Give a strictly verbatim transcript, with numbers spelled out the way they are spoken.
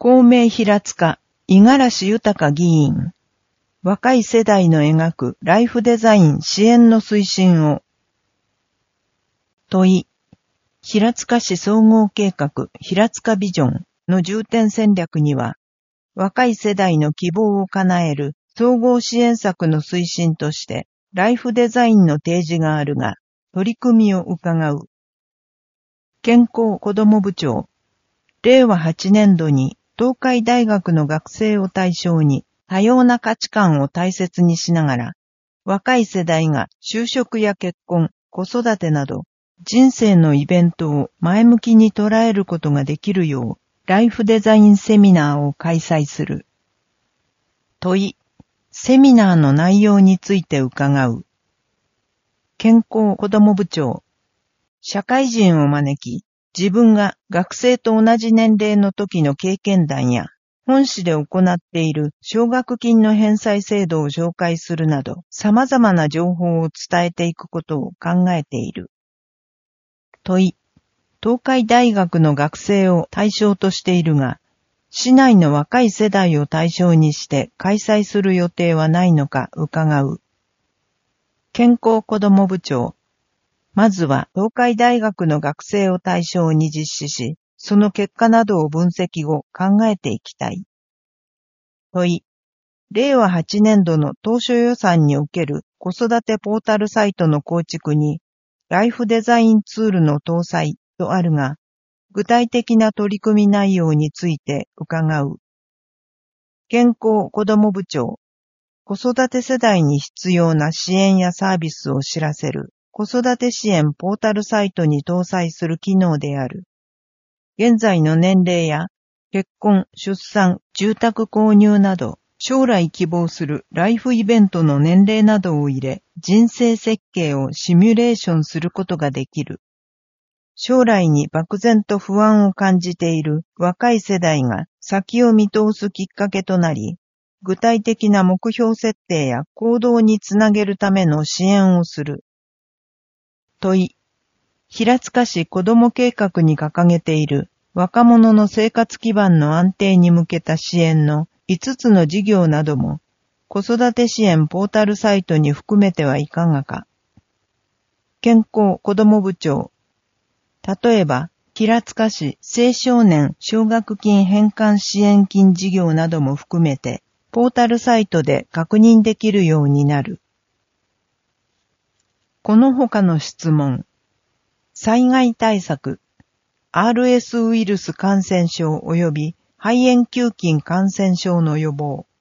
公明平塚、五十嵐豊議員。若い世代の描くライフデザイン支援の推進を。問い。平塚市総合計画平塚ビジョンの重点戦略には、若い世代の希望を叶える総合支援策の推進として、ライフデザインの提示があるが、取り組みを伺う。健康子ども部長。れいわはちねんどに東海大学の学生を対象に多様な価値観を大切にしながら、若い世代が就職や結婚、子育てなど、人生のイベントを前向きに捉えることができるよう、ライフデザインセミナーを開催する。問い。セミナーの内容について伺う。健康子ども部長。社会人を招き、自分が学生と同じ年齢の時の経験談や、本市で行っている奨学金の返済制度を紹介するなど、様々な情報を伝えていくことを考えている。問い。東海大学の学生を対象としているが、市内の若い世代を対象にして開催する予定はないのか伺う。健康子ども部長。まずは東海大学の学生を対象に実施し、その結果などを分析後考えていきたい。問い。れいわはちねんどの当初予算における子育てポータルサイトの構築に、ライフデザインツールの搭載とあるが、具体的な取り組み内容について伺う。健康子ども部長。子育て世代に必要な支援やサービスを知らせる子育て支援ポータルサイトに搭載する機能である。現在の年齢や結婚、出産、住宅購入など、将来希望するライフイベントの年齢などを入れ、人生設計をシミュレーションすることができる。将来に漠然と不安を感じている若い世代が先を見通すきっかけとなり、具体的な目標設定や行動につなげるための支援をする。問い。平塚市子ども計画に掲げている若者の生活基盤の安定に向けた支援のいつつの事業なども子育て支援ポータルサイトに含めてはいかがか。健康子ども部長。例えば、平塚市青少年奨学金返還支援金事業なども含めて、ポータルサイトで確認できるようになる。この他の質問。災害対策、アールエス ウイルス感染症及び肺炎球菌感染症の予防。